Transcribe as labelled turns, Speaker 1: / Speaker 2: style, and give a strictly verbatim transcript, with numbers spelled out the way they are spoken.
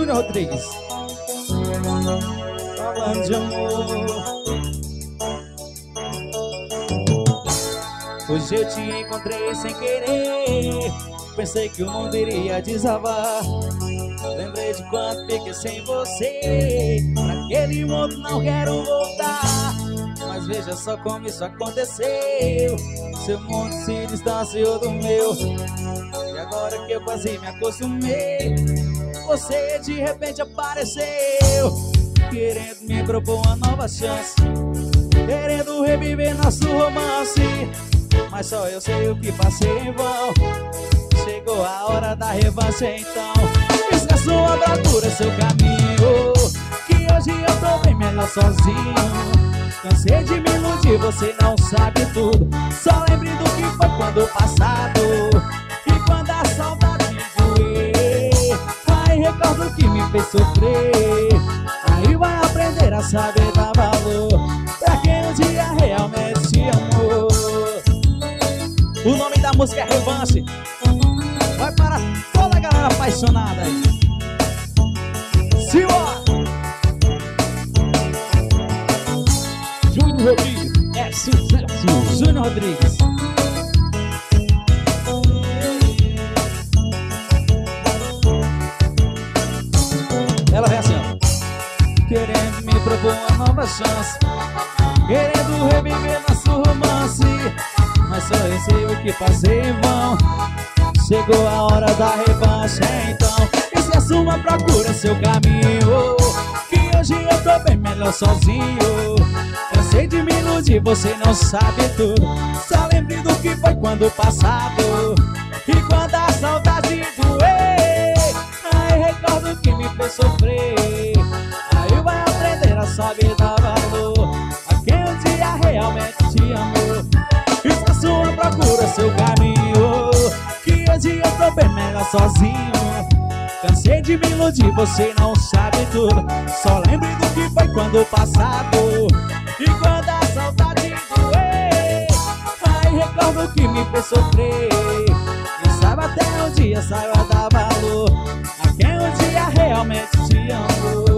Speaker 1: Júnior Rodrigues. Falando de amor. Hoje eu te encontrei sem querer. Pensei que o mundo iria desabar. Lembrei de quanto fiquei sem você. Pra aquele mundo não quero voltar. Mas veja só como isso aconteceu. Seu mundo se distanciou do meu. E agora que eu quase me acostumei, você de repente apareceu, querendo me propor uma nova chance, querendo reviver nosso romance. Mas só eu sei o que passei em vão. Chegou a hora da revanche então. Esque a sua bravura, seu caminho, que hoje eu tô bem melhor sozinho. Cansei de me iludir, você não sabe tudo. Só lembre do que foi quando o passado. E quando a saudade doer, aí recordo que me fez sofrer. Aí vai aprender a saber dar valor pra quem um dia realmente te amou. O nome da música é Revanche. Vai para toda a galera apaixonada aí. Simbora! Júnior Rodrigues, é sucesso. Júnior Rodrigues. Ela vem assim, ó. Querendo me propor uma nova chance, querendo reviver nosso romance. Mas só eu sei o que passei em vão. Chegou a hora da revanche então. E se assuma, procura seu caminho, que hoje eu tô bem melhor sozinho. Cansei de me iludir, você não sabe tudo. Só lembre do que foi quando o passado. E quando a saudade doer, aí recordo que me fez sofrer. Aí vai aprender a saber dar valor a quem um dia realmente te amou. Esque a sua procura, seu caminho, que hoje eu tô bem melhor sozinho. Cansei de me iludir, você não sabe tudo. Só lembre do que foi quando o passado. E quando a saudade doer, aí recordo que me fez sofrer. Quem sabe até um dia saiba dar valor a quem um dia realmente te amou.